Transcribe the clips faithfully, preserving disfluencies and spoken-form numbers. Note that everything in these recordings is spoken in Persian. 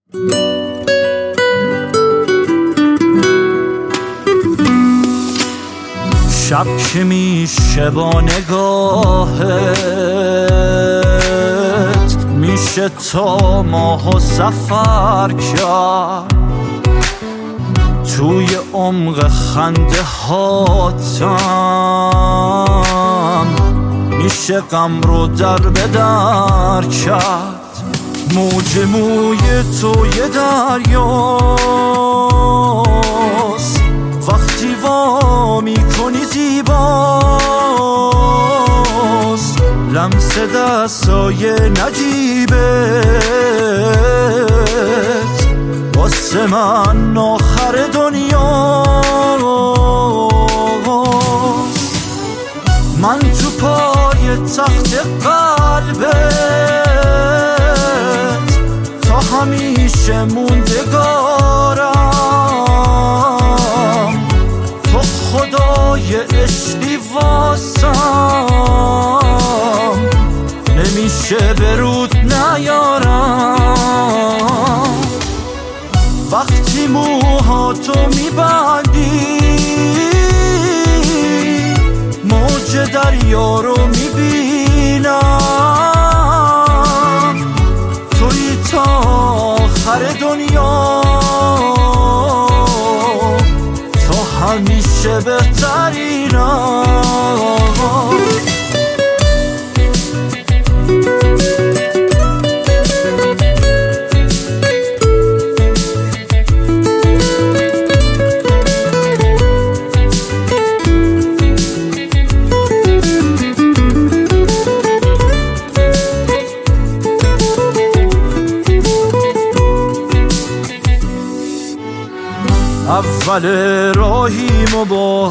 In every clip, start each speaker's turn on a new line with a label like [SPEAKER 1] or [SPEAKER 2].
[SPEAKER 1] شب که میشه با نگاهت میشه تا ماهو سفر کرد، توی عمق خنده هاتم میشه غم رو در به در کرد. موج موی تو یه دریاست، وقتی وا میکنی زیباست، لمس دستای نجیبت واسه من آخر دنیاست. من تو پای تخت قلبت تا همیشه موندگارم، تو خدای عشقی واسم نمیشه برود نیارم. وقتی موهاتو میبندی موج دریا رو میبینم، توی تا آخر دنیا، تو همیشه بهترینم. اول راهیم و با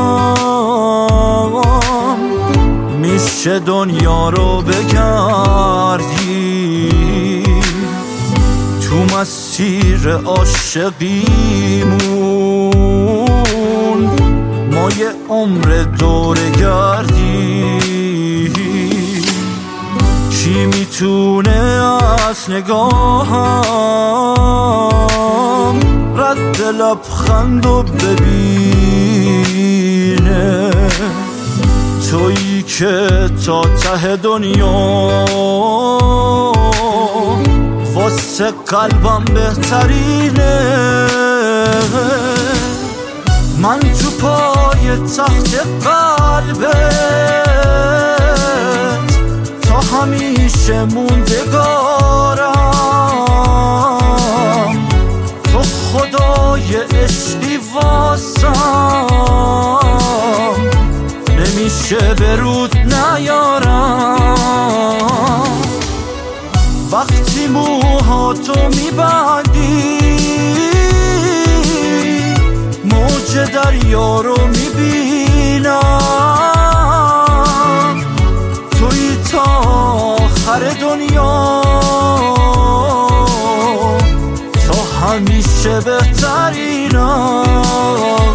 [SPEAKER 1] هم میشه دنیا رو بگردی، تو مسیر عاشقیمون ما یه عمر دوره گردی. کی میتونه از نگاهم رد لبخندو ببینه، تویی که تا ته دنیا واسه قلبم بهترینه. من تو پای تخت قلبت تا همیشه موندگارم، تو خدای عشقی واسم نمیشه برود نیارم. وقتی موهاتو میبندی موج دریا رو میبینم، توی تا آخر دنیا، تو همیشه بهترینم.